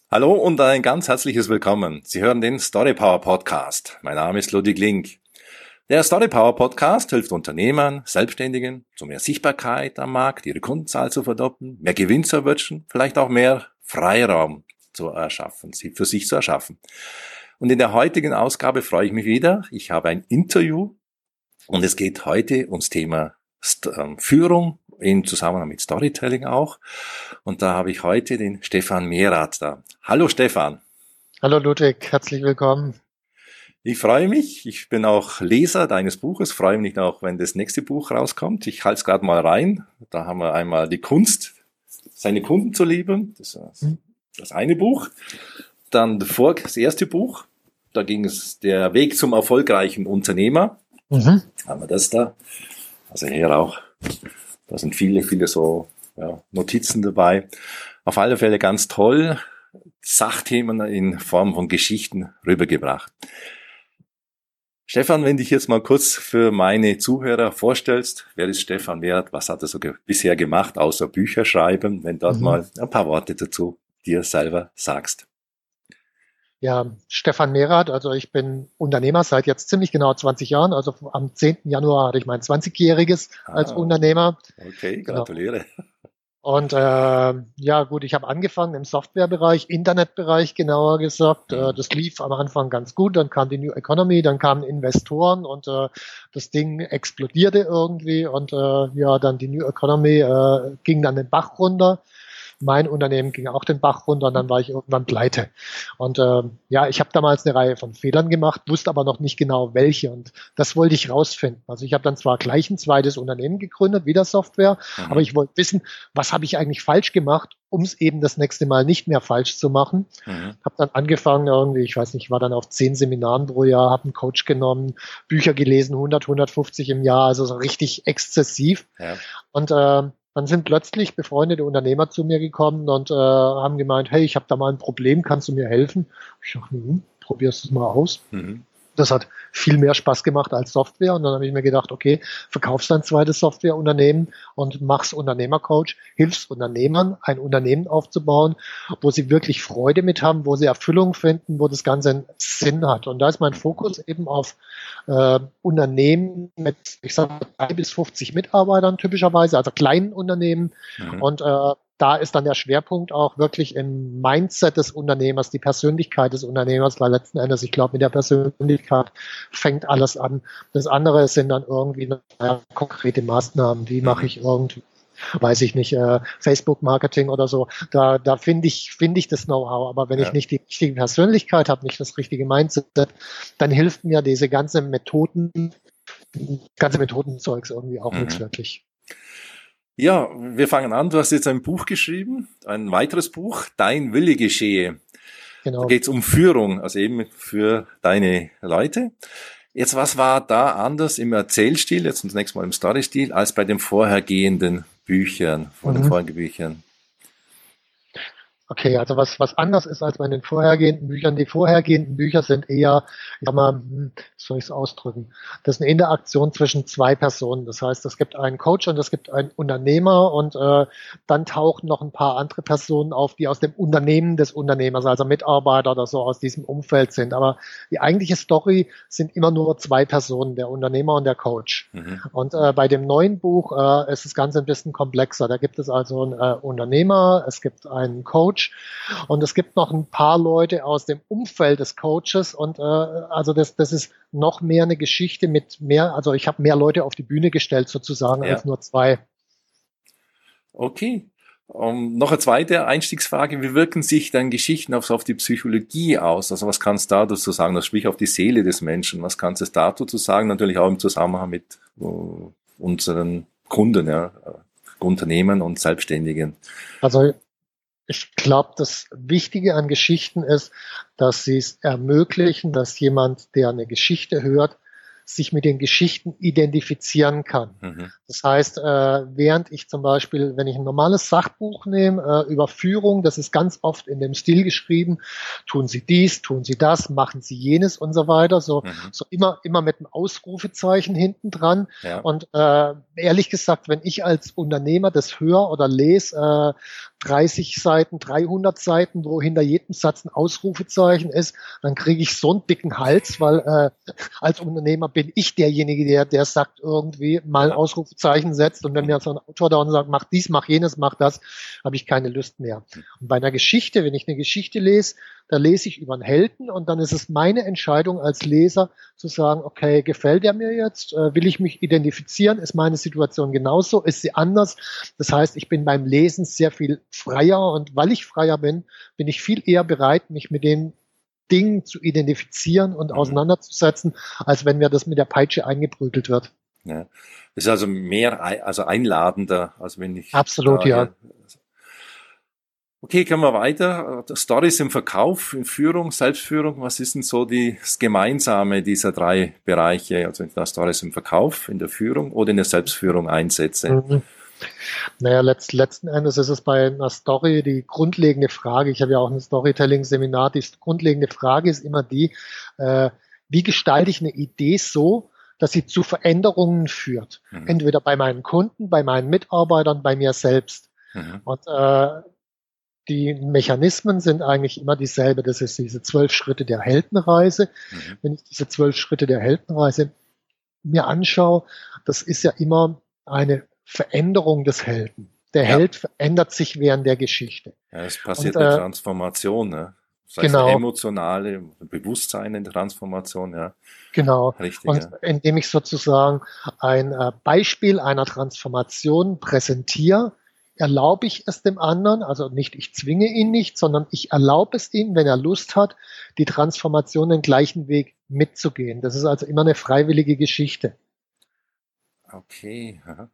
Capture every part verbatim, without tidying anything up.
Hallo und ein ganz herzliches Willkommen. Sie hören den Storypower Podcast. Mein Name ist Ludwig Link. Der Storypower Podcast hilft Unternehmern, Selbstständigen zu mehr Sichtbarkeit am Markt, ihre Kundenzahl zu verdoppeln, mehr Gewinn zu erwirtschaften, vielleicht auch mehr Freiraum zu erschaffen, sie für sich zu erschaffen. Und in der heutigen Ausgabe freue ich mich wieder. Ich habe ein Interview und es geht heute ums Thema Führung im Zusammenhang mit Storytelling auch. Und da habe ich heute den Stefan Mehrath da. Hallo Stefan. Hallo Ludwig, herzlich willkommen. Ich freue mich. Ich bin auch Leser deines Buches. Freue mich auch, wenn das nächste Buch rauskommt. Ich halte es gerade mal rein. Da haben wir einmal die Kunst, seine Kunden zu lieben. Das ist das eine Buch. Dann das erste Buch. Da ging es der Weg zum erfolgreichen Unternehmer. Mhm. Haben wir das da. Also hier auch. Da sind viele, viele so ja, Notizen dabei. Auf alle Fälle ganz toll. Sachthemen in Form von Geschichten rübergebracht. Stefan, wenn dich jetzt mal kurz für meine Zuhörer vorstellst, wer ist Stefan Mehrath? Was hat er so ge- bisher gemacht, außer Bücher schreiben? Wenn dort mhm. mal ein paar Worte dazu dir selber sagst. Ja, Stefan Mehrath, also ich bin Unternehmer seit jetzt ziemlich genau zwanzig Jahren. Also am zehnten Januar hatte ich mein zwanzigjähriges ah, als Unternehmer. Okay, gratuliere. Genau. Und äh, ja gut, ich habe angefangen im Softwarebereich, Internetbereich genauer gesagt. Mhm. Äh, das lief am Anfang ganz gut, dann kam die New Economy, dann kamen Investoren und äh, das Ding explodierte irgendwie und äh, ja, dann die New Economy äh, ging dann den Bach runter. Mein Unternehmen ging auch den Bach runter und dann war ich irgendwann pleite. Und äh, ja, ich habe damals eine Reihe von Fehlern gemacht, wusste aber noch nicht genau welche und das wollte ich rausfinden. Also ich habe dann zwar gleich ein zweites Unternehmen gegründet, wieder Software, mhm. aber ich wollte wissen, was habe ich eigentlich falsch gemacht, um es eben das nächste Mal nicht mehr falsch zu machen. Mhm. Habe dann angefangen irgendwie, ich weiß nicht, war dann auf zehn Seminaren pro Jahr, habe einen Coach genommen, Bücher gelesen, hundert, hundertfünfzig im Jahr, also so richtig exzessiv. Ja. Und äh, dann sind plötzlich befreundete Unternehmer zu mir gekommen und äh, haben gemeint, hey, ich habe da mal ein Problem, kannst du mir helfen? Ich dachte, hm, probierst du es mal aus. Mhm. Das hat viel mehr Spaß gemacht als Software und dann habe ich mir gedacht, okay, verkaufst dein zweites Softwareunternehmen und machst Unternehmercoach, hilfst Unternehmern, ein Unternehmen aufzubauen, wo sie wirklich Freude mit haben, wo sie Erfüllung finden, wo das Ganze einen Sinn hat. Und da ist mein Fokus eben auf äh, Unternehmen mit, ich sage mal, drei bis fünfzig Mitarbeitern typischerweise, also kleinen Unternehmen. Mhm. Und äh, da ist dann der Schwerpunkt auch wirklich im Mindset des Unternehmers, die Persönlichkeit des Unternehmers, weil letzten Endes, ich glaube, mit der Persönlichkeit fängt alles an. Das andere sind dann irgendwie naja, konkrete Maßnahmen, wie mache ich irgendwie, weiß ich nicht, äh, Facebook-Marketing oder so. Da, da finde ich, finde ich das Know-how. Aber wenn ja. ich nicht die richtige Persönlichkeit habe, nicht das richtige Mindset, dann hilft mir diese ganze Methoden, ganze Methodenzeugs irgendwie auch mhm. nichts wirklich. Ja, wir fangen an. Du hast jetzt ein Buch geschrieben, ein weiteres Buch, Dein Wille geschehe. Genau. Da geht es um Führung, also eben für deine Leute. Jetzt, was war da anders im Erzählstil, jetzt zunächst mal im Storystil, als bei den vorhergehenden Büchern, von mhm. den vorherigen Büchern? Okay, also was was anders ist als bei den vorhergehenden Büchern. Die vorhergehenden Bücher sind eher, ich sag mal, wie soll ich es ausdrücken? Das ist eine Interaktion zwischen zwei Personen. Das heißt, es gibt einen Coach und es gibt einen Unternehmer und äh, dann tauchen noch ein paar andere Personen auf, die aus dem Unternehmen des Unternehmers, also Mitarbeiter oder so aus diesem Umfeld sind. Aber die eigentliche Story sind immer nur zwei Personen, der Unternehmer und der Coach. Mhm. Und äh, bei dem neuen Buch äh, ist das Ganze ein bisschen komplexer. Da gibt es also einen äh, Unternehmer, es gibt einen Coach, und es gibt noch ein paar Leute aus dem Umfeld des Coaches und äh, also das, das ist noch mehr eine Geschichte mit mehr, also ich habe mehr Leute auf die Bühne gestellt sozusagen ja. als nur zwei. Okay. Um, noch eine zweite Einstiegsfrage. Wie wirken sich dann Geschichten auf, auf die Psychologie aus? Also was kannst du dazu sagen? Das spricht auf die Seele des Menschen. Was kannst du dazu sagen? Natürlich auch im Zusammenhang mit uh, unseren Kunden, ja, Unternehmen und Selbstständigen. Also ich glaube, das Wichtige an Geschichten ist, dass sie es ermöglichen, dass jemand, der eine Geschichte hört, sich mit den Geschichten identifizieren kann. Mhm. Das heißt, äh, während ich zum Beispiel, wenn ich ein normales Sachbuch nehme, äh, über Führung, das ist ganz oft in dem Stil geschrieben, tun Sie dies, tun Sie das, machen Sie jenes und so weiter, so, mhm. so immer, immer mit einem Ausrufezeichen hinten dran. Ja. Und äh, ehrlich gesagt, wenn ich als Unternehmer das höre oder lese, äh, dreißig Seiten, dreihundert Seiten, wo hinter jedem Satz ein Ausrufezeichen ist, dann kriege ich so einen dicken Hals, weil äh, als Unternehmer bin ich derjenige, der der sagt irgendwie mal ein Ausrufezeichen setzt, und wenn mir so ein Autor da und sagt, mach dies, mach jenes, mach das, habe ich keine Lust mehr. Und bei einer Geschichte, wenn ich eine Geschichte lese, da lese ich über einen Helden, und dann ist es meine Entscheidung als Leser zu sagen, okay, gefällt er mir jetzt? Äh, will ich mich identifizieren? Ist meine Situation genauso? Ist sie anders? Das heißt, ich bin beim Lesen sehr viel freier, und weil ich freier bin, bin ich viel eher bereit, mich mit den Dingen zu identifizieren und mhm. auseinanderzusetzen, als wenn mir das mit der Peitsche eingeprügelt wird. Ja. Das ist also mehr, also einladender, als wenn ich... Absolut, da, ja. Okay, können wir weiter. Stories im Verkauf, in Führung, Selbstführung. Was ist denn so die, das Gemeinsame dieser drei Bereiche? Also wenn ich da Stories im Verkauf, in der Führung oder in der Selbstführung einsetze? Mhm. Naja, letzt, letzten Endes ist es bei einer Story die grundlegende Frage. Ich habe ja auch ein Storytelling-Seminar. Die grundlegende Frage ist immer die, äh, wie gestalte ich eine Idee so, dass sie zu Veränderungen führt? Mhm. Entweder bei meinen Kunden, bei meinen Mitarbeitern, bei mir selbst. Mhm. Und äh, die Mechanismen sind eigentlich immer dieselbe. Das ist diese zwölf Schritte der Heldenreise. Mhm. Wenn ich diese zwölf Schritte der Heldenreise mir anschaue, das ist ja immer eine Veränderung des Helden. Der ja. Held verändert sich während der Geschichte. Ja, es passiert und, eine äh, Transformation, ne? Das heißt, genau. Eine emotionale, Bewusstsein in der Transformation, ja. Genau. Richtig, und ja. indem ich sozusagen ein äh, Beispiel einer Transformation präsentiere, erlaube ich es dem anderen, also nicht ich zwinge ihn nicht, sondern ich erlaube es ihm, wenn er Lust hat, die Transformation den gleichen Weg mitzugehen. Das ist also immer eine freiwillige Geschichte. Okay. Aha.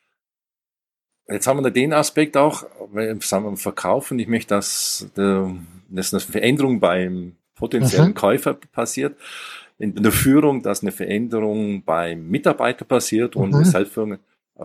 Jetzt haben wir da den Aspekt auch, weil sagen wir, Verkaufen, ich möchte, dass, dass eine Veränderung beim potenziellen mhm. Käufer passiert, in der Führung, dass eine Veränderung beim Mitarbeiter passiert und mhm. Selbstführung äh,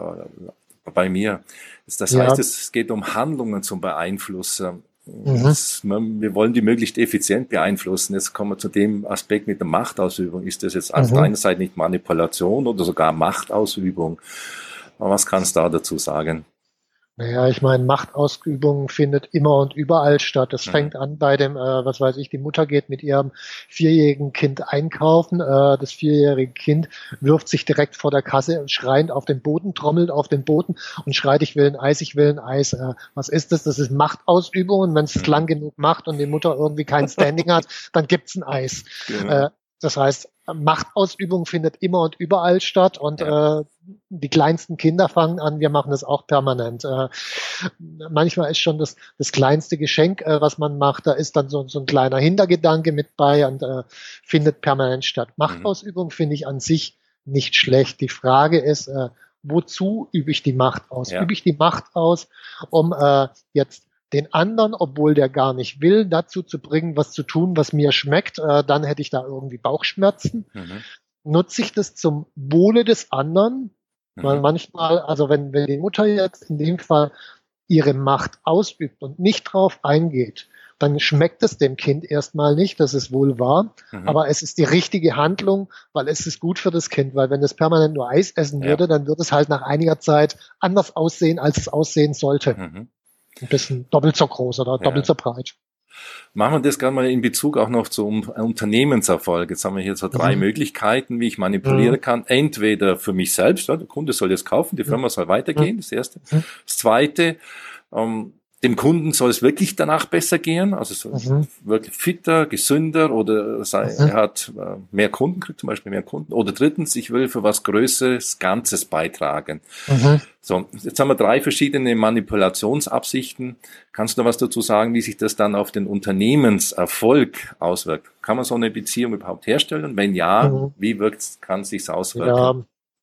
bei mir. Das heißt, ja. es geht um Handlungen zum Beeinflussen. Mhm. Das, wir wollen die möglichst effizient beeinflussen. Jetzt kommen wir zu dem Aspekt mit der Machtausübung. Ist das jetzt auf mhm. der einen Seite nicht Manipulation oder sogar Machtausübung? Aber was kannst du da dazu sagen? Naja, ich meine, Machtausübung findet immer und überall statt. Das mhm. fängt an bei dem, äh, was weiß ich, die Mutter geht mit ihrem vierjährigen Kind einkaufen. Äh, das vierjährige Kind wirft sich direkt vor der Kasse schreiend auf den Boden, trommelt auf den Boden und schreit, ich will ein Eis, ich will ein Eis. Äh, was ist das? Das ist Machtausübung. Und wenn es es lang genug macht und die Mutter irgendwie kein Standing hat, dann gibt's ein Eis. Genau. Äh, das heißt, Machtausübung findet immer und überall statt, und ja. äh, die kleinsten Kinder fangen an, wir machen das auch permanent. Äh, manchmal ist schon das, das kleinste Geschenk, äh, was man macht, da ist dann so, so ein kleiner Hintergedanke mit bei und äh, findet permanent statt. Machtausübung mhm. finde ich an sich nicht schlecht. Die Frage ist, äh, wozu übe ich die Macht aus? Ja. Übe ich die Macht aus, um äh, jetzt den anderen, obwohl der gar nicht will, dazu zu bringen, was zu tun, was mir schmeckt, äh, dann hätte ich da irgendwie Bauchschmerzen. Mhm. Nutze ich das zum Wohle des anderen? Mhm. Weil manchmal, also wenn, wenn die Mutter jetzt in dem Fall ihre Macht ausübt und nicht drauf eingeht, dann schmeckt es dem Kind erstmal nicht, das ist wohl wahr, mhm. aber es ist die richtige Handlung, weil es ist gut für das Kind, weil wenn es permanent nur Eis essen ja. würde, dann wird es halt nach einiger Zeit anders aussehen, als es aussehen sollte. Mhm. Ein bisschen doppelt so groß oder doppelt ja. so breit. Machen wir das gerne mal in Bezug auch noch zum Unternehmenserfolg. Jetzt haben wir hier so drei mhm. Möglichkeiten, wie ich manipulieren mhm. kann. Entweder für mich selbst, ja, der Kunde soll jetzt kaufen, die Firma mhm. soll weitergehen, das erste. Mhm. Das zweite, ähm, dem Kunden soll es wirklich danach besser gehen, also so mhm. wirklich fitter, gesünder, oder sei, mhm. er hat äh, mehr Kunden, kriegt zum Beispiel mehr Kunden. Oder drittens, ich will für was Größeres, Ganzes beitragen. Mhm. So, jetzt haben wir drei verschiedene Manipulationsabsichten. Kannst du noch was dazu sagen, wie sich das dann auf den Unternehmenserfolg auswirkt? Kann man so eine Beziehung überhaupt herstellen? Wenn ja, mhm. wie wirkt, kann es sich auswirken? Ja.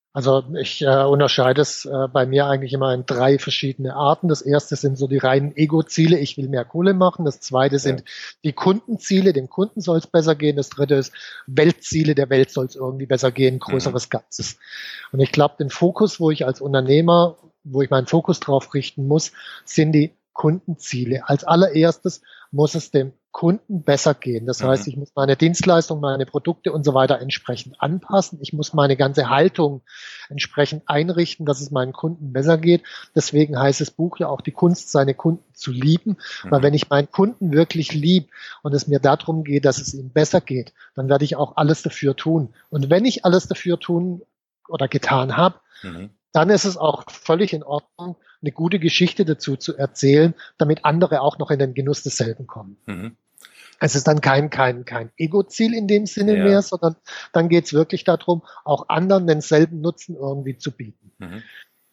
Also ich äh, unterscheide es äh, bei mir eigentlich immer in drei verschiedene Arten. Das erste sind so die reinen Ego-Ziele, ich will mehr Kohle machen. Das zweite Ja. sind die Kundenziele, dem Kunden soll es besser gehen. Das dritte ist Weltziele, der Welt soll es irgendwie besser gehen, größeres Mhm. Ganzes. Und ich glaube, den Fokus, wo ich als Unternehmer, wo ich meinen Fokus drauf richten muss, sind die Kundenziele. Als allererstes muss es dem Kunden besser gehen. Das heißt, Mhm. ich muss meine Dienstleistung, meine Produkte und so weiter entsprechend anpassen. Ich muss meine ganze Haltung entsprechend einrichten, dass es meinen Kunden besser geht. Deswegen heißt das Buch ja auch die Kunst, seine Kunden zu lieben. Weil Mhm. wenn ich meinen Kunden wirklich lieb und es mir darum geht, dass es ihm besser geht, dann werde ich auch alles dafür tun. Und wenn ich alles dafür tun oder getan habe, Mhm. dann ist es auch völlig in Ordnung, eine gute Geschichte dazu zu erzählen, damit andere auch noch in den Genuss desselben kommen. Mhm. Es ist dann kein, kein, kein Ego-Ziel in dem Sinne mehr, Ja. sondern dann geht es wirklich darum, auch anderen denselben Nutzen irgendwie zu bieten. Mhm.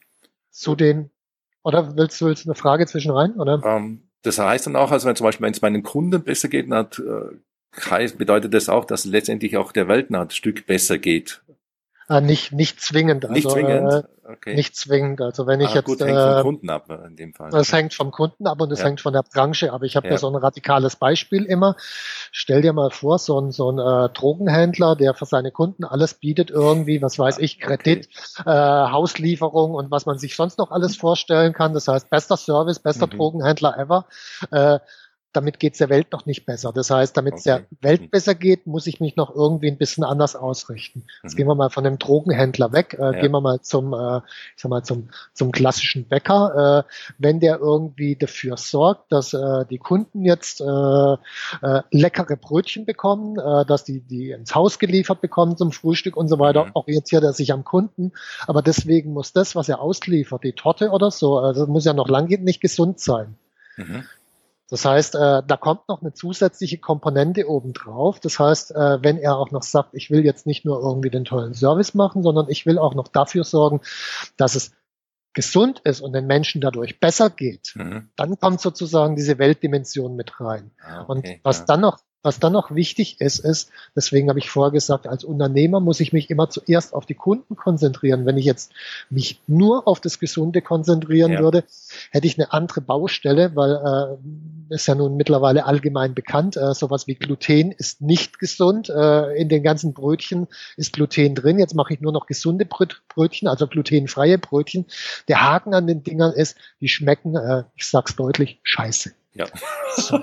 Zu den, oder willst, willst du eine Frage zwischen rein, oder? Ähm, das heißt dann auch, also wenn zum Beispiel, wenn es meinen Kunden besser geht, dann hat, äh, heißt, bedeutet das auch, dass letztendlich auch der Welt ein Stück besser geht. Äh, nicht, nicht zwingend, Nicht also äh, zwingend, okay. nicht zwingend. Also wenn ich Ah, jetzt gut, hängt vom äh, Kunden ab äh, in dem Fall. Es hängt vom Kunden ab und es Ja, hängt von der Branche ab. Ich habe da ja, so ein radikales Beispiel immer. Stell dir mal vor, so ein, so ein äh, Drogenhändler, der für seine Kunden alles bietet irgendwie, was weiß ah, ich, okay. Kredit, äh, Hauslieferung und was man sich sonst noch alles vorstellen kann. Das heißt, bester Service, bester Mhm. Drogenhändler ever. Äh, damit geht es der Welt noch nicht besser. Das heißt, damit es der Okay. Welt Mhm. besser geht, muss ich mich noch irgendwie ein bisschen anders ausrichten. Jetzt Mhm. gehen wir mal von dem Drogenhändler weg, äh, Ja. gehen wir mal zum, äh, ich sag mal, zum, zum klassischen Bäcker. Äh, wenn der irgendwie dafür sorgt, dass äh, die Kunden jetzt äh, äh, leckere Brötchen bekommen, äh, dass die die ins Haus geliefert bekommen zum Frühstück und so weiter, Mhm. orientiert er sich am Kunden. Aber deswegen muss das, was er ausliefert, die Torte oder so, also muss ja noch lange nicht gesund sein. Mhm. Das heißt, äh, da kommt noch eine zusätzliche Komponente obendrauf. Das heißt, äh, wenn er auch noch sagt, ich will jetzt nicht nur irgendwie den tollen Service machen, sondern ich will auch noch dafür sorgen, dass es gesund ist und den Menschen dadurch besser geht, Mhm. dann kommt sozusagen diese Weltdimension mit rein. Ah, Und okay. was Ja. dann noch was dann noch wichtig ist, ist, deswegen habe ich vorher gesagt, als Unternehmer muss ich mich immer zuerst auf die Kunden konzentrieren. Wenn ich jetzt mich nur auf das Gesunde konzentrieren Ja. würde, hätte ich eine andere Baustelle, weil äh, ist ja nun mittlerweile allgemein bekannt, äh, sowas wie Gluten ist nicht gesund. Äh, in den ganzen Brötchen ist Gluten drin. Jetzt mache ich nur noch gesunde Brötchen, also glutenfreie Brötchen. Der Haken an den Dingern ist, die schmecken, äh, ich sag's deutlich, scheiße. Ja. So.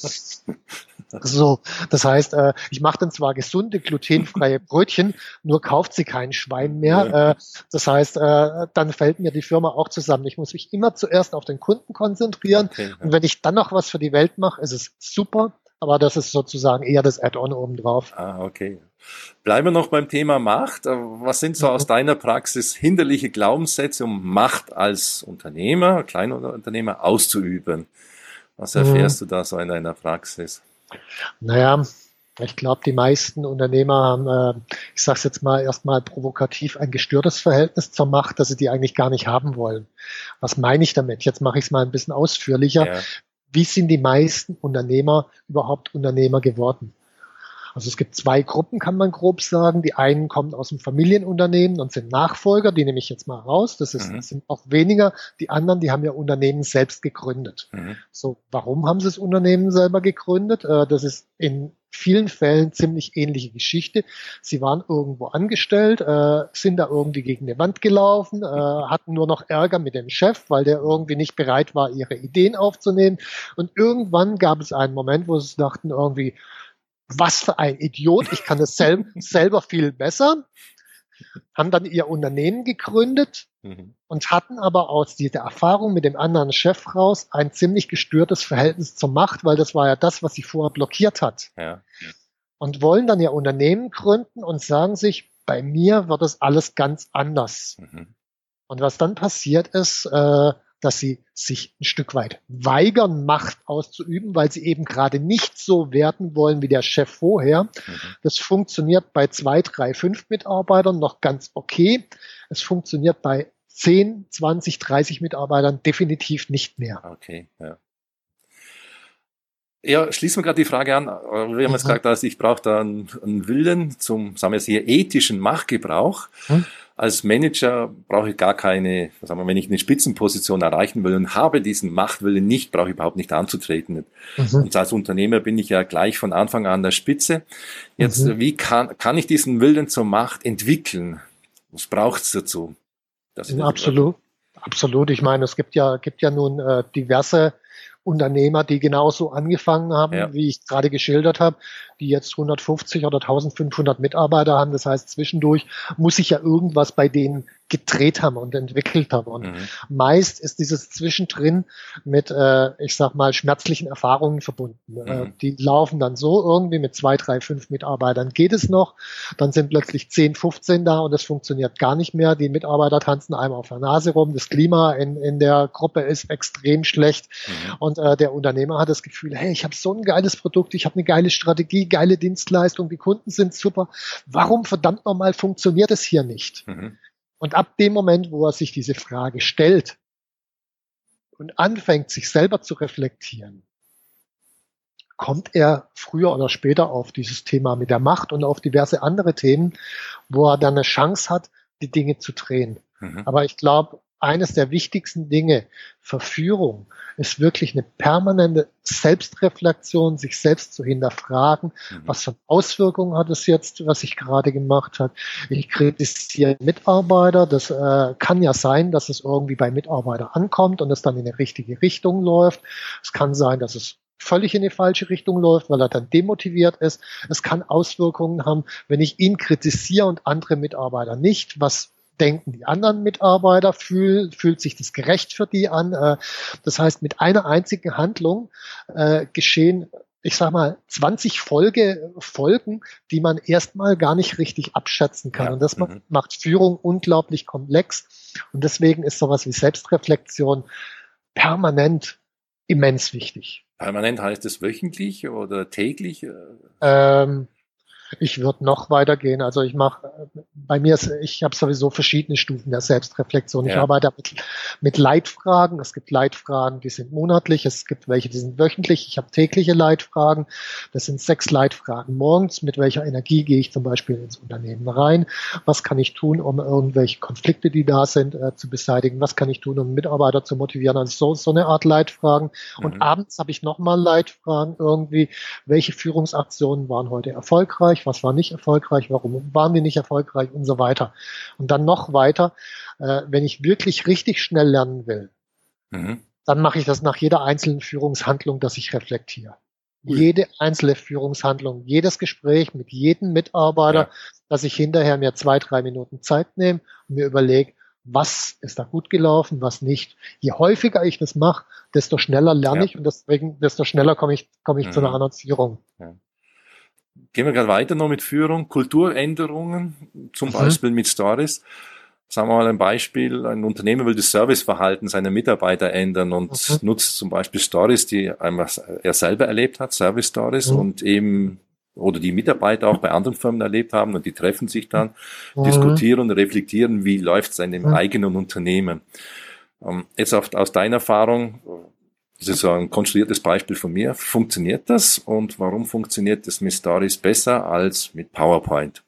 So, das heißt, äh, ich mache dann zwar gesunde, glutenfreie Brötchen, nur kauft sie kein Schwein mehr. Ja. Äh, das heißt, äh, dann fällt mir die Firma auch zusammen. Ich muss mich immer zuerst auf den Kunden konzentrieren. Okay. Und Ja. wenn ich dann noch was für die Welt mache, ist es super. Aber das ist sozusagen eher das Add-on obendrauf. Ah, okay. Bleiben wir noch beim Thema Macht. Äh, Was sind so aus Mhm. deiner Praxis hinderliche Glaubenssätze, um Macht als Unternehmer, Kleinunternehmer auszuüben? Was Mhm. erfährst du da so in deiner Praxis? Naja, ich glaube, die meisten Unternehmer haben, äh, ich sage es jetzt mal erstmal provokativ, ein gestörtes Verhältnis zur Macht, dass sie die eigentlich gar nicht haben wollen. Was meine ich damit? Jetzt mache ich es mal ein bisschen ausführlicher. Ja. Wie sind die meisten Unternehmer überhaupt Unternehmer geworden? Also es gibt zwei Gruppen, kann man grob sagen. Die einen kommen aus dem Familienunternehmen und sind Nachfolger, die nehme ich jetzt mal raus. Das ist, Mhm. sind auch weniger. Die anderen, die haben ja Unternehmen selbst gegründet. Mhm. So, warum haben sie das Unternehmen selber gegründet? Äh, Das ist in vielen Fällen ziemlich ähnliche Geschichte. Sie waren irgendwo angestellt, äh, sind da irgendwie gegen eine Wand gelaufen, äh, hatten nur noch Ärger mit dem Chef, weil der irgendwie nicht bereit war, ihre Ideen aufzunehmen. Und irgendwann gab es einen Moment, wo sie dachten irgendwie, was für ein Idiot, ich kann es sel selber viel besser, haben dann ihr Unternehmen gegründet Mhm. und hatten aber aus dieser Erfahrung mit dem anderen Chef raus ein ziemlich gestörtes Verhältnis zur Macht, weil das war ja das, was sie vorher blockiert hat. Ja. Und wollen dann ihr Unternehmen gründen und sagen sich, bei mir wird das alles ganz anders. Mhm. Und was dann passiert ist, äh, dass sie sich ein Stück weit weigern, Macht auszuüben, weil sie eben gerade nicht so werden wollen wie der Chef vorher. Mhm. Das funktioniert bei zwei, drei, fünf Mitarbeitern noch ganz okay. Es funktioniert bei zehn, zwanzig, dreißig Mitarbeitern definitiv nicht mehr. Okay. Ja. Ja, schließen wir gerade die Frage an. Wir haben jetzt Mhm. gesagt, also ich brauche da einen, einen Willen zum, sagen wir es hier, ethischen Machtgebrauch. Hm? als Manager brauche ich gar keine, sagen wir, wenn ich eine Spitzenposition erreichen will und habe diesen Machtwillen nicht, brauche ich überhaupt nicht anzutreten. Mhm. Und als Unternehmer bin ich ja gleich von Anfang an der Spitze. Jetzt, mhm. wie kann, kann ich diesen Willen zur Macht entwickeln? Was braucht es dazu? Dass ich absolut, das absolut. Ich meine, es gibt ja, gibt ja nun äh, diverse Unternehmer, die genauso angefangen haben, ja. wie ich gerade geschildert habe, die jetzt hundertfünfzig oder eintausendfünfhundert Mitarbeiter haben. Das heißt, zwischendurch muss sich ja irgendwas bei denen gedreht haben und entwickelt haben. Und mhm. meist ist dieses Zwischendrin mit, äh, ich sag mal, schmerzlichen Erfahrungen verbunden. Mhm. Äh, die laufen dann so irgendwie mit zwei, drei, fünf Mitarbeitern geht es noch. Dann sind plötzlich zehn, fünfzehn da und es funktioniert gar nicht mehr. Die Mitarbeiter tanzen einem auf der Nase rum. Das Klima in, in der Gruppe ist extrem schlecht. Mhm. Und äh, der Unternehmer hat das Gefühl, hey, ich habe so ein geiles Produkt, ich habe eine geile Strategie, geile Dienstleistung, die Kunden sind super. Warum verdammt nochmal funktioniert es hier nicht? Mhm. Und ab dem Moment, wo er sich diese Frage stellt und anfängt, sich selber zu reflektieren, kommt er früher oder später auf dieses Thema mit der Macht und auf diverse andere Themen, wo er dann eine Chance hat, die Dinge zu drehen. Mhm. Aber ich glaube, eines der wichtigsten Dinge für Führung ist wirklich eine permanente Selbstreflexion, sich selbst zu hinterfragen, mhm. was für Auswirkungen hat es jetzt, was ich gerade gemacht habe. Ich kritisiere Mitarbeiter, das äh, kann ja sein, dass es irgendwie bei Mitarbeitern ankommt und es dann in eine richtige Richtung läuft. Es kann sein, dass es völlig in die falsche Richtung läuft, weil er dann demotiviert ist. Es kann Auswirkungen haben, wenn ich ihn kritisiere und andere Mitarbeiter nicht, was denken die anderen Mitarbeiter, fühl, fühlt sich das gerecht für die an. Das heißt, mit einer einzigen Handlung äh, geschehen, ich sag mal, zwanzig Folge, Folgen, die man erstmal gar nicht richtig abschätzen kann. Ja. Und das mhm. macht Führung unglaublich komplex. Und deswegen ist sowas wie Selbstreflexion permanent immens wichtig. Permanent heißt es wöchentlich oder täglich? Ähm, Ich würde noch weitergehen. Also ich mache, bei mir ist, ich habe sowieso verschiedene Stufen der Selbstreflexion. Ich ja. arbeite mit, mit Leitfragen. Es gibt Leitfragen, die sind monatlich. Es gibt welche, die sind wöchentlich. Ich habe tägliche Leitfragen. Das sind sechs Leitfragen morgens. Mit welcher Energie gehe ich zum Beispiel ins Unternehmen rein? Was kann ich tun, um irgendwelche Konflikte, die da sind, äh, zu beseitigen? Was kann ich tun, um Mitarbeiter zu motivieren? Also so, so eine Art Leitfragen. Und mhm. abends habe ich nochmal Leitfragen irgendwie. Welche Führungsaktionen waren heute erfolgreich? Was war nicht erfolgreich, warum waren die nicht erfolgreich und so weiter. Und dann noch weiter, äh, wenn ich wirklich richtig schnell lernen will, mhm. dann mache ich das nach jeder einzelnen Führungshandlung, dass ich reflektiere. Mhm. Jede einzelne Führungshandlung, jedes Gespräch mit jedem Mitarbeiter, ja. dass ich hinterher mir zwei, drei Minuten Zeit nehme und mir überlege, was ist da gut gelaufen, was nicht. Je häufiger ich das mache, desto schneller lerne ja. ich und deswegen, desto schneller komme ich, komme ich mhm. zu einer anderen Führung. Ja. Gehen wir gerade weiter noch mit Führung, Kulturänderungen, zum mhm. Beispiel mit Stories. Sagen wir mal ein Beispiel, ein Unternehmer will das Serviceverhalten seiner Mitarbeiter ändern und mhm. nutzt zum Beispiel Stories, die einmal er selber erlebt hat, Service Stories mhm. und eben, oder die Mitarbeiter auch bei anderen Firmen erlebt haben und die treffen sich dann, mhm. diskutieren und reflektieren, wie läuft es in dem mhm. eigenen Unternehmen. Jetzt auf, aus deiner Erfahrung, das ist so ein konstruiertes Beispiel von mir. Funktioniert das und warum funktioniert das mit Stories besser als mit PowerPoint?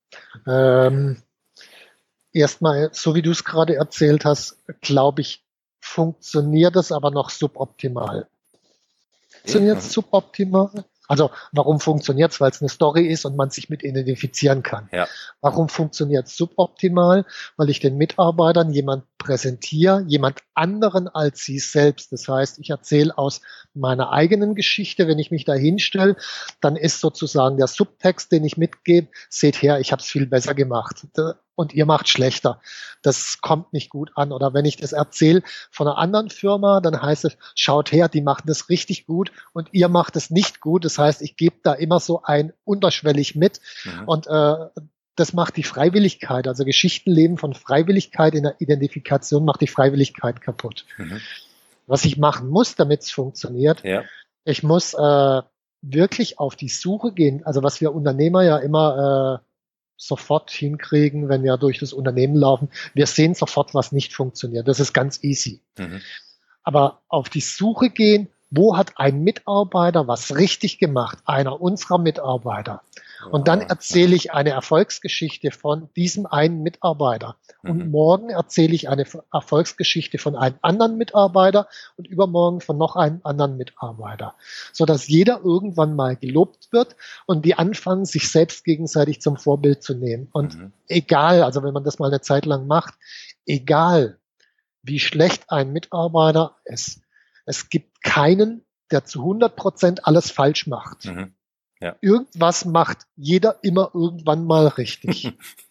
Ähm, erstmal, so wie du es gerade erzählt hast, glaube ich, funktioniert das aber noch suboptimal. Funktioniert es suboptimal? Also warum funktioniert es? Weil es eine Story ist und man sich mit identifizieren kann. Ja. Warum funktioniert es suboptimal? Weil ich den Mitarbeitern jemand präsentiere, jemand anderen als sie selbst. Das heißt, ich erzähle aus meiner eigenen Geschichte, wenn ich mich da hinstelle, dann ist sozusagen der Subtext, den ich mitgebe, seht her, ich habe es viel besser gemacht und ihr macht schlechter. Das kommt nicht gut an. Oder wenn ich das erzähle von einer anderen Firma, dann heißt es, schaut her, die machen das richtig gut und ihr macht es nicht gut. Das heißt, ich gebe da immer so ein unterschwellig mit mhm. und äh, das macht die Freiwilligkeit, also Geschichten leben von Freiwilligkeit in der Identifikation, macht die Freiwilligkeit kaputt. Mhm. Was ich machen muss, damit es funktioniert, ja. ich muss äh, wirklich auf die Suche gehen, also was wir Unternehmer ja immer äh, sofort hinkriegen, wenn wir durch das Unternehmen laufen, wir sehen sofort, was nicht funktioniert, das ist ganz easy. Mhm. Aber auf die Suche gehen, wo hat ein Mitarbeiter was richtig gemacht, einer unserer Mitarbeiter, Und dann erzähle ich eine Erfolgsgeschichte von diesem einen Mitarbeiter. Und Mhm. morgen erzähle ich eine Erfolgsgeschichte von einem anderen Mitarbeiter und übermorgen von noch einem anderen Mitarbeiter. Sodass jeder irgendwann mal gelobt wird und die anfangen, sich selbst gegenseitig zum Vorbild zu nehmen. Und Mhm. egal, also wenn man das mal eine Zeit lang macht, egal wie schlecht ein Mitarbeiter ist, es gibt keinen, der zu hundert Prozent alles falsch macht. Mhm. Ja. Irgendwas macht jeder immer irgendwann mal richtig.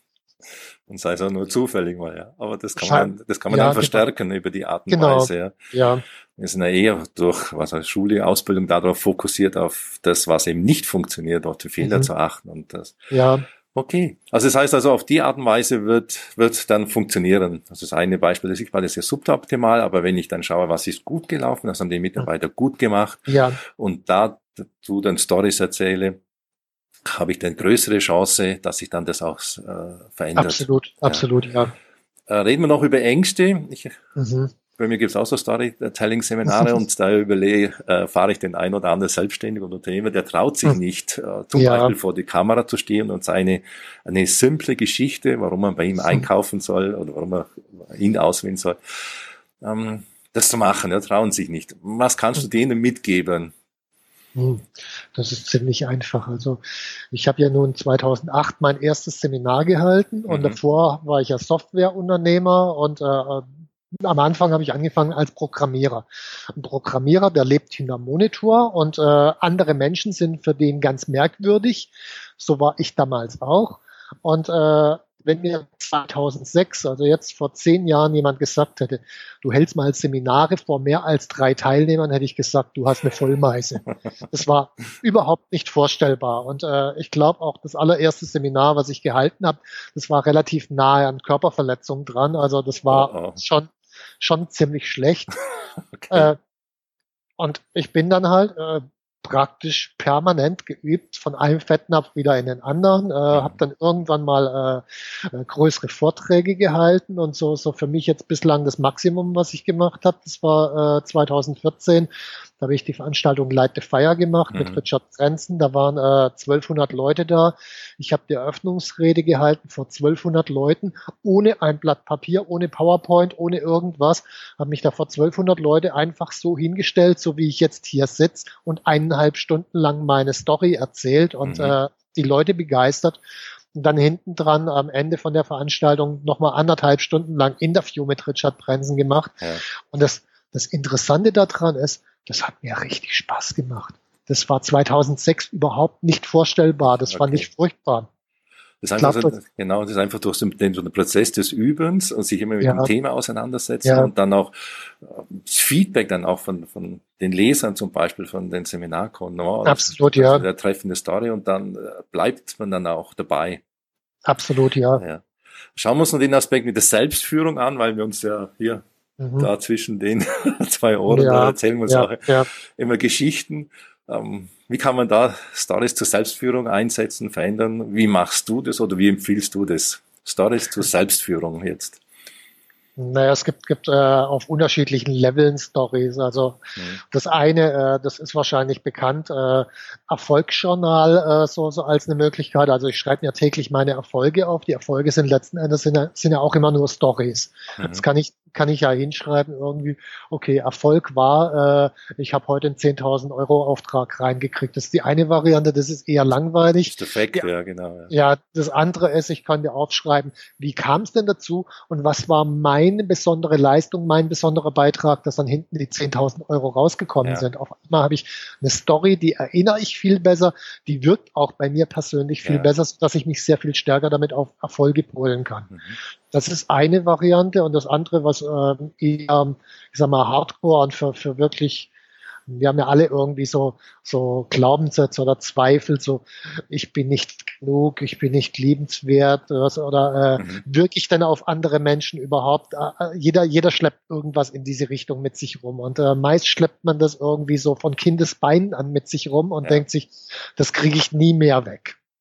Und sei es auch nur zufällig mal, ja. Aber das kann Schein- man, das kann man ja, dann verstärken über die Art und Genau, Weise, ja. ja, Wir sind ja eher durch, was heißt Schule, Ausbildung darauf fokussiert, auf das, was eben nicht funktioniert, auf die Fehler Mhm. zu achten und das. ja, Okay. Also das heißt also, auf die Art und Weise wird, wird dann funktionieren. Das ist eine Beispiel, das ist gerade sehr suboptimal, aber wenn ich dann schaue, was ist gut gelaufen, das haben die Mitarbeiter gut gemacht ja, und da dazu dann Stories erzähle, habe ich dann größere Chance, dass sich dann das auch äh, verändert. absolut, absolut, ja. Äh, reden wir noch über Ängste. Ich, Mhm. bei mir gibt es auch so Storytelling-Seminare und da überlege, äh, fahre ich den ein oder anderen Selbstständigen oder Unternehmer, der traut sich Mhm. nicht, äh, zum Ja. Beispiel vor die Kamera zu stehen und seine eine simple Geschichte, warum man bei ihm einkaufen soll oder warum man ihn auswählen soll, ähm, das zu machen. Ja, trauen sich nicht. Was kannst du denen mitgeben? Hm, Das ist ziemlich einfach. Also ich habe ja nun zweitausendacht mein erstes Seminar gehalten und Mhm. davor war ich ja Softwareunternehmer und äh, am Anfang habe ich angefangen als Programmierer. Ein Programmierer, der lebt hinter Monitor und äh, andere Menschen sind für den ganz merkwürdig. So war ich damals auch. Und äh, wenn mir zweitausendsechs, also jetzt vor zehn Jahren, jemand gesagt hätte, du hältst mal Seminare vor mehr als drei Teilnehmern, hätte ich gesagt, du hast eine Vollmeise. Das war überhaupt nicht vorstellbar. Und äh, ich glaube auch, das allererste Seminar, was ich gehalten habe, das war relativ nahe an Körperverletzung dran. Also das war Oh, oh. schon schon ziemlich schlecht. Okay. Äh, und ich bin dann halt äh, praktisch permanent geübt, von einem Fettnapf wieder in den anderen, äh, Mhm. habe dann irgendwann mal äh, äh, größere Vorträge gehalten und so so für mich jetzt bislang das Maximum, was ich gemacht habe. Das war äh, zweitausendvierzehn. Da habe ich die Veranstaltung Light the Fire gemacht Mhm. mit Richard Branson. Da waren äh, zwölfhundert Leute da. Ich habe die Eröffnungsrede gehalten vor zwölfhundert Leuten, ohne ein Blatt Papier, ohne PowerPoint, ohne irgendwas. Habe mich da vor zwölfhundert Leute einfach so hingestellt, so wie ich jetzt hier sitze und eineinhalb Stunden lang meine Story erzählt und Mhm. äh, die Leute begeistert. Und dann hinten dran am Ende von der Veranstaltung nochmal anderthalb Stunden lang Interview mit Richard Branson gemacht. Ja. Und das, das Interessante daran ist, das hat mir richtig Spaß gemacht. Das war zweitausendsechs überhaupt nicht vorstellbar. Das fand Okay. ich furchtbar. Das ist einfach Glaubt so, genau, das ist einfach durch den, den, so den Prozess des Übens und sich immer mit Ja. dem Thema auseinandersetzen Ja. und dann auch äh, das Feedback dann auch von, von den Lesern zum Beispiel von den Seminarkunden. Oh, Absolut, das, ja. also der treffende Story und dann äh, bleibt man dann auch dabei. Absolut, ja. Ja. Schauen wir uns noch den Aspekt mit der Selbstführung an, weil wir uns ja hier Mhm. da zwischen den zwei Ohren, da Ja, erzählen wir uns ja, auch ja. immer Geschichten. Ähm, wie kann man da Stories zur Selbstführung einsetzen, verändern? Wie machst du das oder wie empfiehlst du das? Stories zur Selbstführung jetzt. Naja, es gibt, gibt äh, auf unterschiedlichen Leveln Stories. Also Mhm. das eine, äh, das ist wahrscheinlich bekannt, äh, Erfolgsjournal äh, so, so als eine Möglichkeit. Also ich schreibe mir täglich meine Erfolge auf. Die Erfolge sind letzten Endes sind ja, sind ja auch immer nur Stories. Mhm. Das kann ich kann ich ja hinschreiben irgendwie. Okay, Erfolg war, äh, ich habe heute einen zehntausend Euro Auftrag reingekriegt. Das ist die eine Variante. Das ist eher langweilig. Das ist der Fact, Ja. ja, genau. Ja. Ja, das andere ist, ich kann dir aufschreiben, wie kam es denn dazu und was war meine besondere Leistung, mein besonderer Beitrag, dass dann hinten die zehntausend Euro rausgekommen Ja. sind. Auf einmal habe ich eine Story, die erinnere ich viel besser, die wirkt auch bei mir persönlich viel Ja. besser, dass ich mich sehr viel stärker damit auf Erfolge polen kann. Mhm. Das ist eine Variante und das andere, was ähm, eher, ich sag mal, Hardcore und für, für wirklich, wir haben ja alle irgendwie so, so Glaubenssätze oder Zweifel, so, ich bin nicht genug, ich bin nicht liebenswert, was, oder äh, Mhm. wirke ich denn auf andere Menschen überhaupt? Äh, jeder, jeder schleppt irgendwas in diese Richtung mit sich rum und äh, meist schleppt man das irgendwie so von Kindesbeinen an mit sich rum und Ja. denkt sich, das kriege ich nie mehr weg.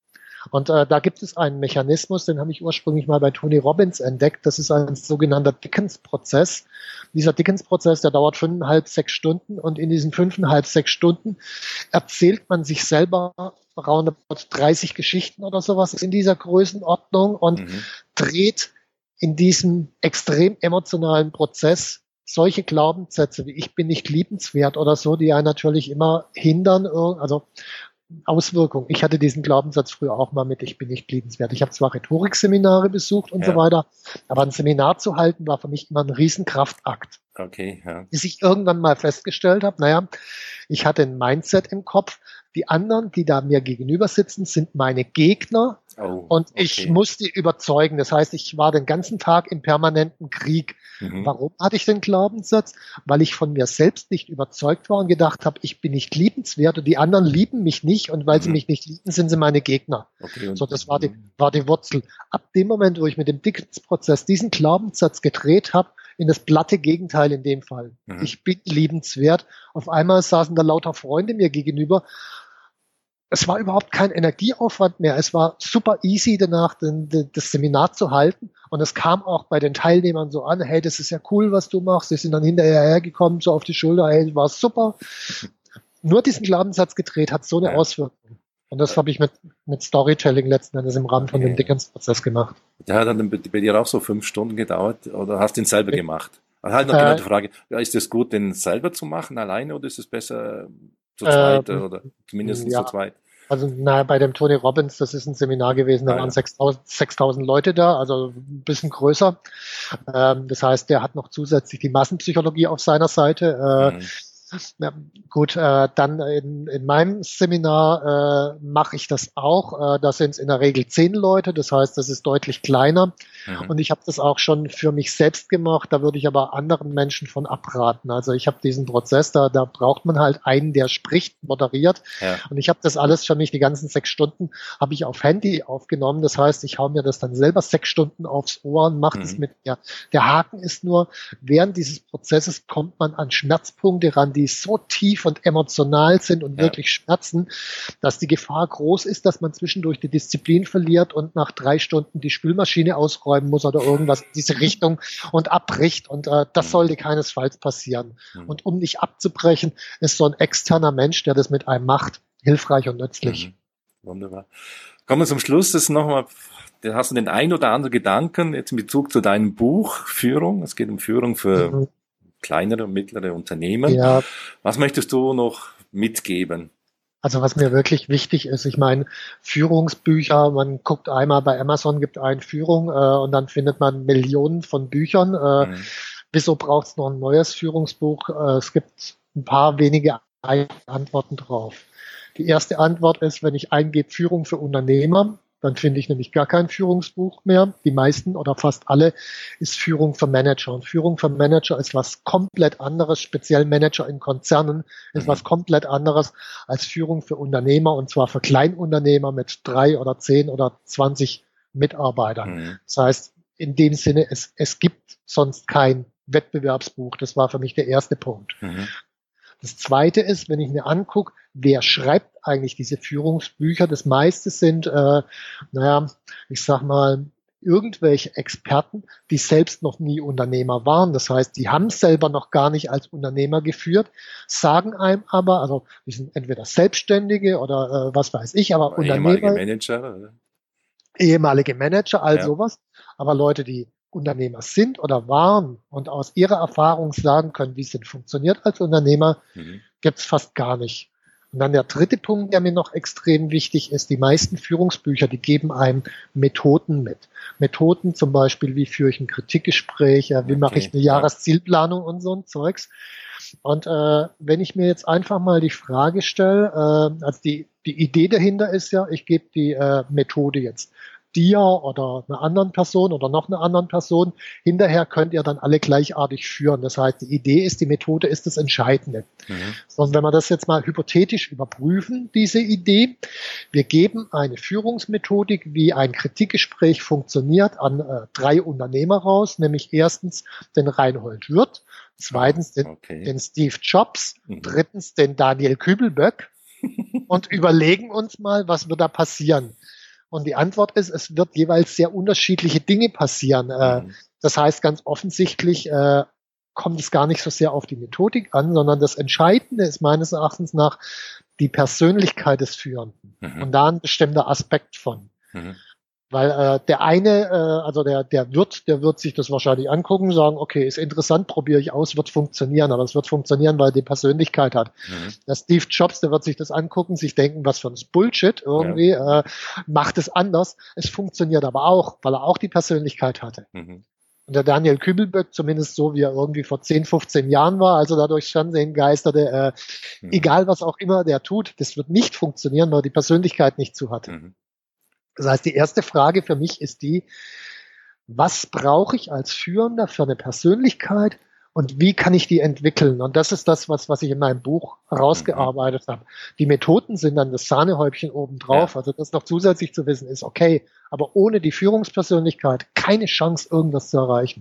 Und äh, da gibt es einen Mechanismus, den habe ich ursprünglich mal bei Tony Robbins entdeckt. Das ist ein sogenannter Dickens-Prozess. Dieser Dickens-Prozess, der dauert fünfeinhalb, sechs Stunden. Und in diesen fünfeinhalb, sechs Stunden erzählt man sich selber roundabout dreißig Geschichten oder sowas in dieser Größenordnung und mhm. dreht in diesem extrem emotionalen Prozess solche Glaubenssätze wie ich bin nicht liebenswert oder so, die einen natürlich immer hindern, also Auswirkungen. Ich hatte diesen Glaubenssatz früher auch mal mit, ich bin nicht liebenswert. Ich habe zwar Rhetorikseminare besucht und ja. so weiter, aber ein Seminar zu halten war für mich immer ein Riesenkraftakt. Okay, ja. Bis ich irgendwann mal festgestellt habe, naja, ich hatte ein Mindset im Kopf, die anderen, die da mir gegenüber sitzen, sind meine Gegner oh, und okay. ich muss die überzeugen. Das heißt, ich war den ganzen Tag im permanenten Krieg. Mhm. Warum hatte ich den Glaubenssatz? Weil ich von mir selbst nicht überzeugt war und gedacht habe, ich bin nicht liebenswert und die anderen lieben mich nicht und weil mhm. sie mich nicht lieben, sind sie meine Gegner. Okay, so, das war die, war die Wurzel. Ab dem Moment, wo ich mit dem Dickens-Prozess diesen Glaubenssatz gedreht habe, in das platte Gegenteil in dem Fall. Mhm. Ich bin liebenswert. Auf einmal saßen da lauter Freunde mir gegenüber. Es war überhaupt kein Energieaufwand mehr. Es war super easy, danach den, den, das Seminar zu halten. Und es kam auch bei den Teilnehmern so an, hey, das ist ja cool, was du machst. Sie sind dann hinterher hergekommen, so auf die Schulter, hey, war super. Nur diesen Glaubenssatz gedreht hat so eine ja. Auswirkung. Und das habe ich mit, mit Storytelling letzten Endes im Rahmen von okay. dem Dickens-Prozess gemacht. Der hat dann bei dir auch so fünf Stunden gedauert oder hast du ihn selber gemacht? Also halt noch genau die Frage, ja, ist es gut, den selber zu machen, alleine, oder ist es besser zu zweit äh, oder zumindest ja. zu zweit? Also naja, bei dem Tony Robbins, das ist ein Seminar gewesen, da ah, waren ja. sechstausend Leute da, also ein bisschen größer. Ähm, das heißt, der hat noch zusätzlich die Massenpsychologie auf seiner Seite. Äh, mhm. Ja, gut, äh, dann in, in meinem Seminar äh, mache ich das auch. Äh, da sind es in der Regel zehn Leute, das heißt, das ist deutlich kleiner. Mhm. Und ich habe das auch schon für mich selbst gemacht. Da würde ich aber anderen Menschen von abraten. Also ich habe diesen Prozess, da, da braucht man halt einen, der spricht, moderiert. Ja. Und ich habe das alles für mich, die ganzen sechs Stunden, habe ich auf Handy aufgenommen. Das heißt, ich hau mir das dann selber sechs Stunden aufs Ohr und mache mhm. das mit mir. Der Haken ist nur, während dieses Prozesses kommt man an Schmerzpunkte ran, die so tief und emotional sind und ja. wirklich schmerzen, dass die Gefahr groß ist, dass man zwischendurch die Disziplin verliert und nach drei Stunden die Spülmaschine ausräumen muss oder irgendwas in diese Richtung und abbricht. Und äh, das sollte keinesfalls passieren. Mhm. Und um nicht abzubrechen, ist so ein externer Mensch, der das mit einem macht, hilfreich und nützlich. Mhm. Wunderbar. Kommen wir zum Schluss. Das nochmal, hast du den ein oder anderen Gedanken jetzt in Bezug zu deinem Buch Führung? Es geht um Führung für mhm. kleinere und mittlere Unternehmen. Ja. Was möchtest du noch mitgeben? Also was mir wirklich wichtig ist, ich meine, Führungsbücher, man guckt einmal bei Amazon, gibt ein Führung äh, und dann findet man Millionen von Büchern. Äh, mhm. Wieso braucht es noch ein neues Führungsbuch? Äh, es gibt ein paar wenige Antworten drauf. Die erste Antwort ist, wenn ich eingebe Führung für Unternehmer, dann finde ich nämlich gar kein Führungsbuch mehr. Die meisten oder fast alle ist Führung für Manager. Und Führung für Manager ist was komplett anderes, speziell Manager in Konzernen ist mhm. was komplett anderes als Führung für Unternehmer, und zwar für Kleinunternehmer mit drei oder zehn oder zwanzig Mitarbeitern. Mhm. Das heißt, in dem Sinne, es, es gibt sonst kein Wettbewerbsbuch. Das war für mich der erste Punkt. Mhm. Das zweite ist, wenn ich mir angucke, wer schreibt eigentlich diese Führungsbücher? Das meiste sind, äh, naja, ich sag mal, irgendwelche Experten, die selbst noch nie Unternehmer waren. Das heißt, die haben selber noch gar nicht als Unternehmer geführt, sagen einem aber, also die sind entweder Selbstständige oder äh, was weiß ich, aber oder Unternehmer. Ehemalige Manager. Oder? Ehemalige Manager, all ja. sowas. Aber Leute, die Unternehmer sind oder waren und aus ihrer Erfahrung sagen können, wie es denn funktioniert als Unternehmer, mhm. gibt es fast gar nicht. Und dann der dritte Punkt, der mir noch extrem wichtig ist, die meisten Führungsbücher, die geben einem Methoden mit. Methoden zum Beispiel, wie führe ich ein Kritikgespräch, wie okay. mache ich eine Jahreszielplanung und so ein Zeugs. Und äh, wenn ich mir jetzt einfach mal die Frage stelle, äh, also die, die Idee dahinter ist ja, ich gebe die äh, Methode jetzt dir oder einer anderen Person oder noch einer anderen Person. Hinterher könnt ihr dann alle gleichartig führen. Das heißt, die Idee ist, die Methode ist das Entscheidende. Mhm. Und wenn wir das jetzt mal hypothetisch überprüfen, diese Idee, wir geben eine Führungsmethodik, wie ein Kritikgespräch funktioniert, an äh, drei Unternehmer raus, nämlich erstens den Reinhold Wirth, zweitens den, okay. den Steve Jobs, mhm. drittens den Daniel Kübelböck und überlegen uns mal, was wird da passieren. Und die Antwort ist, es wird jeweils sehr unterschiedliche Dinge passieren. Mhm. Das heißt, ganz offensichtlich äh, kommt es gar nicht so sehr auf die Methodik an, sondern das Entscheidende ist meines Erachtens nach die Persönlichkeit des Führenden. Mhm. Und da ein bestimmter Aspekt von. Mhm. Weil äh, der eine, äh, also der der Wirt, der wird sich das wahrscheinlich angucken, sagen, okay, ist interessant, probiere ich aus, wird funktionieren, aber es wird funktionieren, weil er die Persönlichkeit hat. Mhm. Der Steve Jobs, der wird sich das angucken, sich denken, was für ein Bullshit irgendwie, ja. äh, macht es anders. Es funktioniert aber auch, weil er auch die Persönlichkeit hatte. Mhm. Und der Daniel Kübelböck, zumindest so, wie er irgendwie vor zehn, fünfzehn Jahren war, also da durchs Fernsehen geisterte, äh, mhm. egal was auch immer der tut, das wird nicht funktionieren, weil er die Persönlichkeit nicht zu hatte. Mhm. Das heißt, die erste Frage für mich ist die, was brauche ich als Führender für eine Persönlichkeit und wie kann ich die entwickeln? Und das ist das, was, was ich in meinem Buch herausgearbeitet mhm. habe. Die Methoden sind dann das Sahnehäubchen obendrauf. Ja. Also das noch zusätzlich zu wissen ist okay, aber ohne die Führungspersönlichkeit keine Chance, irgendwas zu erreichen.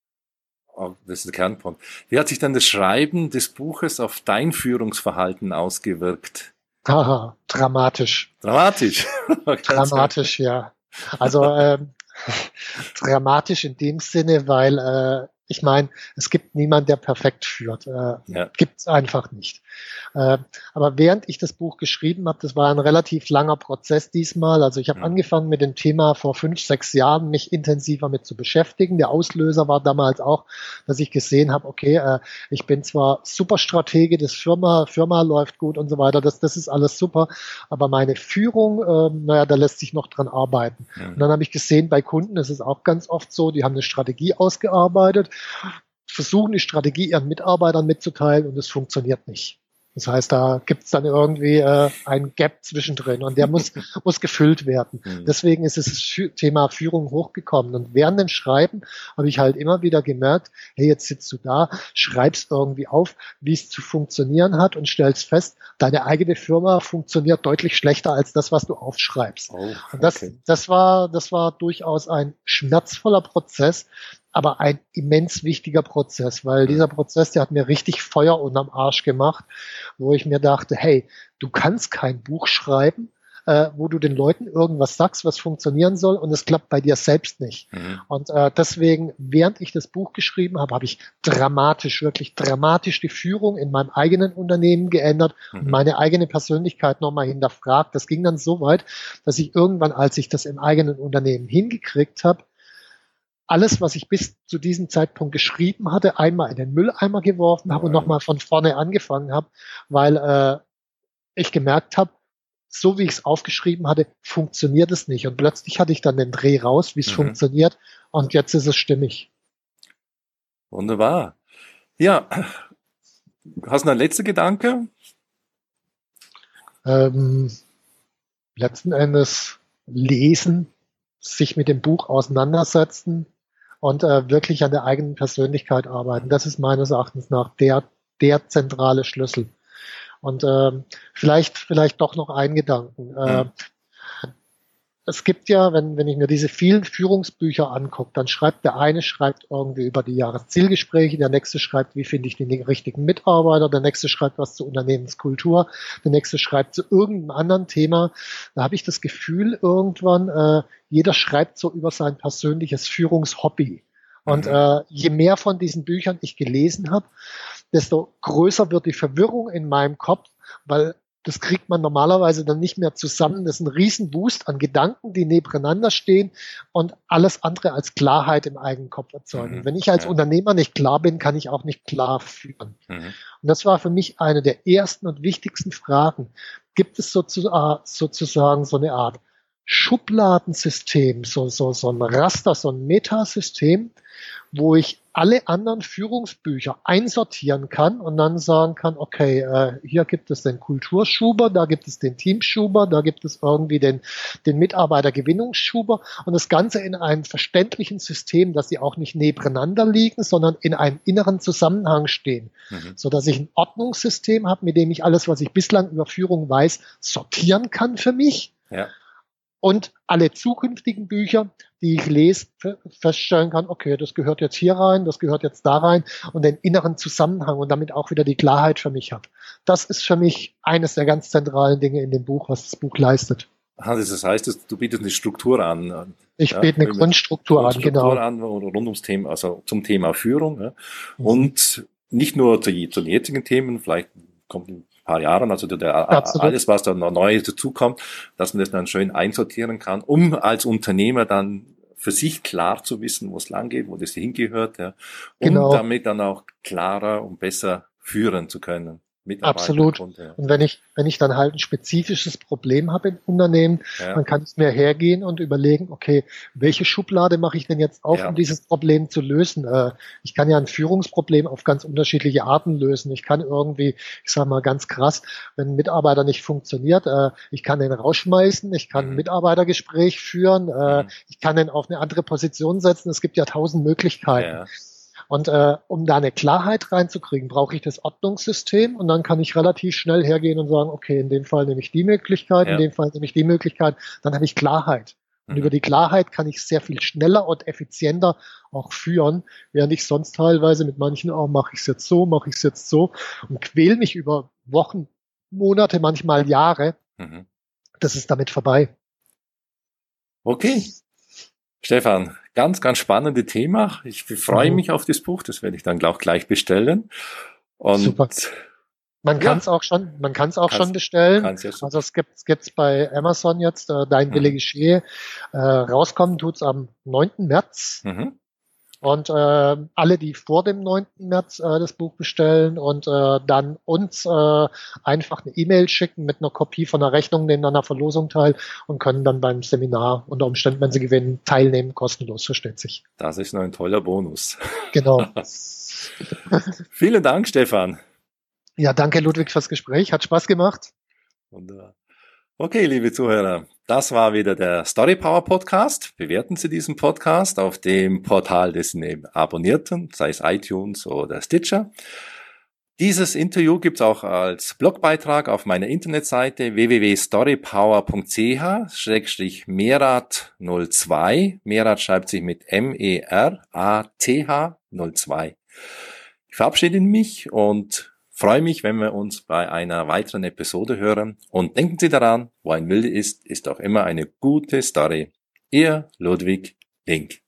Oh, das ist der Kernpunkt. Wie hat sich dann das Schreiben des Buches auf dein Führungsverhalten ausgewirkt? Haha, dramatisch. Dramatisch? Dramatisch, ja. Also ähm, dramatisch in dem Sinne, weil äh, ich meine, es gibt niemanden, der perfekt führt. Äh, ja. Gibt es einfach nicht. Äh, aber während ich das Buch geschrieben habe, das war ein relativ langer Prozess diesmal. Also ich habe mhm. angefangen mit dem Thema vor fünf, sechs Jahren, mich intensiver mit zu beschäftigen. Der Auslöser war damals auch, dass ich gesehen habe, okay, äh, ich bin zwar super Stratege, das Firma, Firma läuft gut und so weiter, das, das ist alles super, aber meine Führung, äh, naja, da lässt sich noch dran arbeiten. Mhm. Und dann habe ich gesehen, bei Kunden ist es auch ganz oft so, die haben eine Strategie ausgearbeitet, versuchen die Strategie ihren Mitarbeitern mitzuteilen und es funktioniert nicht. Das heißt, da gibt es dann irgendwie äh, ein Gap zwischendrin und der muss muss gefüllt werden. Mhm. Deswegen ist das Thema Führung hochgekommen. Und während dem Schreiben habe ich halt immer wieder gemerkt, hey, jetzt sitzt du da, schreibst irgendwie auf, wie es zu funktionieren hat und stellst fest, deine eigene Firma funktioniert deutlich schlechter als das, was du aufschreibst. Oh, okay. Und das, das war, das war durchaus ein schmerzvoller Prozess, aber ein immens wichtiger Prozess, weil dieser Prozess, der hat mir richtig Feuer unterm Arsch gemacht, wo ich mir dachte, hey, du kannst kein Buch schreiben, äh, wo du den Leuten irgendwas sagst, was funktionieren soll und es klappt bei dir selbst nicht. Mhm. Und äh, deswegen, während ich das Buch geschrieben habe, habe ich dramatisch, wirklich dramatisch die Führung in meinem eigenen Unternehmen geändert mhm. und meine eigene Persönlichkeit nochmal hinterfragt. Das ging dann so weit, dass ich irgendwann, als ich das im eigenen Unternehmen hingekriegt habe, alles, was ich bis zu diesem Zeitpunkt geschrieben hatte, einmal in den Mülleimer geworfen habe und nochmal von vorne angefangen habe, weil äh, ich gemerkt habe, so wie ich es aufgeschrieben hatte, funktioniert es nicht. Und plötzlich hatte ich dann den Dreh raus, wie es mhm. funktioniert und jetzt ist es stimmig. Wunderbar. Ja, hast du noch einen letzten Gedanke? Ähm, letzten Endes lesen, sich mit dem Buch auseinandersetzen, und äh, wirklich an der eigenen Persönlichkeit arbeiten. Das ist meines Erachtens nach der, der zentrale Schlüssel. Und ähm, vielleicht, vielleicht doch noch ein Gedanken. Äh, mhm. Es gibt ja, wenn, wenn ich mir diese vielen Führungsbücher angucke, dann schreibt der eine schreibt irgendwie über die Jahreszielgespräche, der nächste schreibt, wie finde ich den richtigen Mitarbeiter, der nächste schreibt was zur Unternehmenskultur, der nächste schreibt zu irgendeinem anderen Thema. Da habe ich das Gefühl irgendwann, äh, jeder schreibt so über sein persönliches Führungshobby. Und mhm. äh, je mehr von diesen Büchern ich gelesen habe, desto größer wird die Verwirrung in meinem Kopf, weil das kriegt man normalerweise dann nicht mehr zusammen. Das ist ein Riesenwust an Gedanken, die nebeneinander stehen und alles andere als Klarheit im eigenen Kopf erzeugen. Mhm. Wenn ich als ja. Unternehmer nicht klar bin, kann ich auch nicht klar führen. Mhm. Und das war für mich eine der ersten und wichtigsten Fragen. Gibt es sozusagen so eine Art Schubladensystem, so, so, so ein Raster, so ein Metasystem, wo ich alle anderen Führungsbücher einsortieren kann und dann sagen kann, okay, äh, hier gibt es den Kulturschuber, da gibt es den Teamschuber, da gibt es irgendwie den, den Mitarbeitergewinnungsschuber und das Ganze in einem verständlichen System, dass sie auch nicht nebeneinander liegen, sondern in einem inneren Zusammenhang stehen, mhm. so dass ich ein Ordnungssystem habe, mit dem ich alles, was ich bislang über Führung weiß, sortieren kann für mich. Ja. Und alle zukünftigen Bücher, die ich lese, feststellen kann, okay, das gehört jetzt hier rein, das gehört jetzt da rein und den inneren Zusammenhang und damit auch wieder die Klarheit für mich habe. Das ist für mich eines der ganz zentralen Dinge in dem Buch, was das Buch leistet. Das heißt, du bietest eine Struktur an. Ich ja, biete eine Grundstruktur, Grundstruktur an, genau. an, rund ums Thema, also zum Thema Führung. Ja. Mhm. Und nicht nur zu, zu den jetzigen Themen, vielleicht kommt in ein paar Jahren, also der, alles, was da noch neu dazukommt, dass man das dann schön einsortieren kann, um als Unternehmer dann für sich klar zu wissen, wo es lang geht, wo das hingehört, ja, um genau. damit dann auch klarer und besser führen zu können. Absolut. Und, ja. und wenn ich, wenn ich dann halt ein spezifisches Problem habe im Unternehmen, ja. dann kann ich mir hergehen und überlegen, okay, welche Schublade mache ich denn jetzt auf, ja. um dieses Problem zu lösen? Äh, ich kann ja ein Führungsproblem auf ganz unterschiedliche Arten lösen. Ich kann irgendwie, ich sage mal ganz krass, wenn ein Mitarbeiter nicht funktioniert, äh, ich kann den rausschmeißen, ich kann mhm. ein Mitarbeitergespräch führen, äh, mhm. ich kann den auf eine andere Position setzen. Es gibt ja tausend Möglichkeiten. Ja. Und äh, um da eine Klarheit reinzukriegen, brauche ich das Ordnungssystem und dann kann ich relativ schnell hergehen und sagen, okay, in dem Fall nehme ich die Möglichkeit, ja. in dem Fall nehme ich die Möglichkeit, dann habe ich Klarheit. Und mhm. über die Klarheit kann ich sehr viel schneller und effizienter auch führen, während ich sonst teilweise mit manchen, oh, mache ich es jetzt so, mache ich es jetzt so und quäl mich über Wochen, Monate, manchmal Jahre. Mhm. Das ist damit vorbei. Okay. Stefan, ganz, ganz spannendes Thema. Ich freue mhm. mich auf das Buch. Das werde ich dann auch gleich bestellen. Und super. Man kann es ja. auch schon, man kann es auch kann's, schon bestellen. Ja, also es gibt es gibt's bei Amazon jetzt. Äh, Dein Wille mhm. geschehe. Äh, rauskommen tut's am neunten März. Mhm. Und äh, alle, die vor dem neunten März äh, das Buch bestellen und äh, dann uns äh, einfach eine E-Mail schicken mit einer Kopie von der Rechnung, nehmen an der Verlosung teil und können dann beim Seminar unter Umständen, wenn sie gewinnen, teilnehmen, kostenlos, versteht sich. Das ist noch ein toller Bonus. Genau. Vielen Dank, Stefan. Ja, danke Ludwig fürs Gespräch, hat Spaß gemacht. Wunderbar. Okay, liebe Zuhörer, das war wieder der Story Power Podcast. Bewerten Sie diesen Podcast auf dem Portal des Abonnierten, sei es iTunes oder Stitcher. Dieses Interview gibt's auch als Blogbeitrag auf meiner Internetseite w w w punkt storypower punkt c h slash merat null zwei. Merat schreibt sich mit M E R A T H null zwei. Ich verabschiede mich und freue mich, wenn wir uns bei einer weiteren Episode hören. Und denken Sie daran, wo ein Wille ist, ist auch immer eine gute Story. Ihr Ludwig Link.